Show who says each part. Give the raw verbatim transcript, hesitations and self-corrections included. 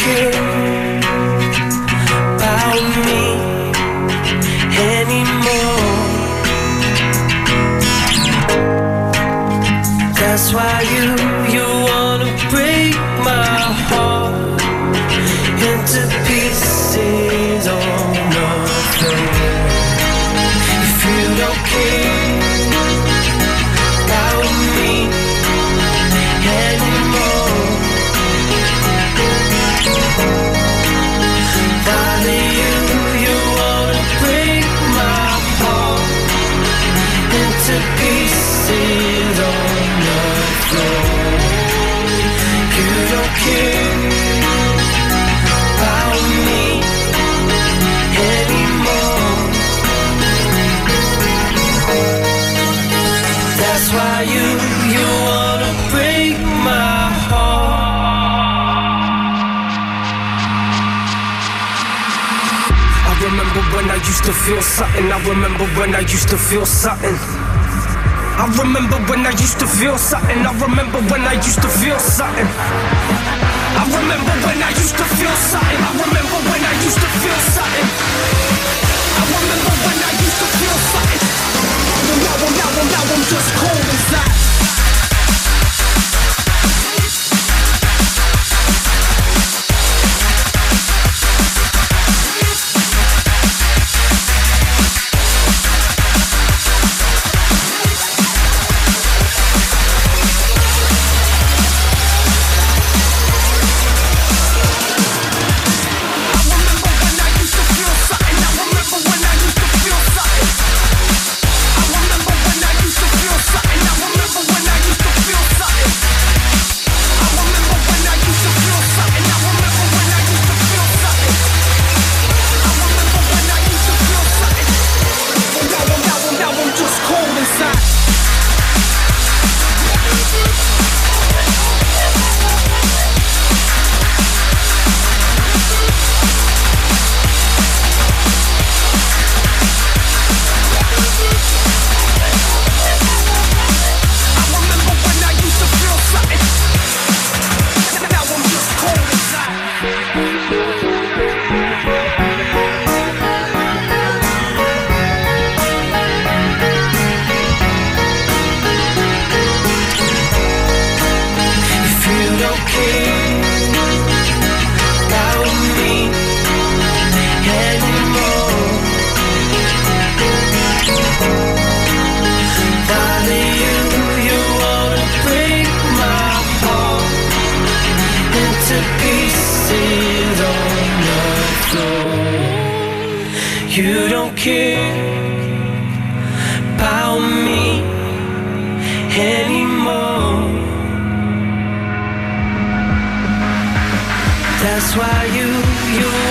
Speaker 1: care about me anymore. That's why you, you wanna break my heart into pieces on the floor. If you don't care about me anymore, darling, you, you wanna break my heart into pieces on the floor. You don't care about me anymore. That's why you, you wanna break my heart. I remember when I used to feel something. I remember when I used to feel something. I remember when I used to feel something. I remember when I used to feel something. I remember when I used to feel something. I remember when I used to feel something. I remember when I used to feel something. Now I'm, now I'm, now I'm just cold inside. You don't care about me anymore. That's why you, you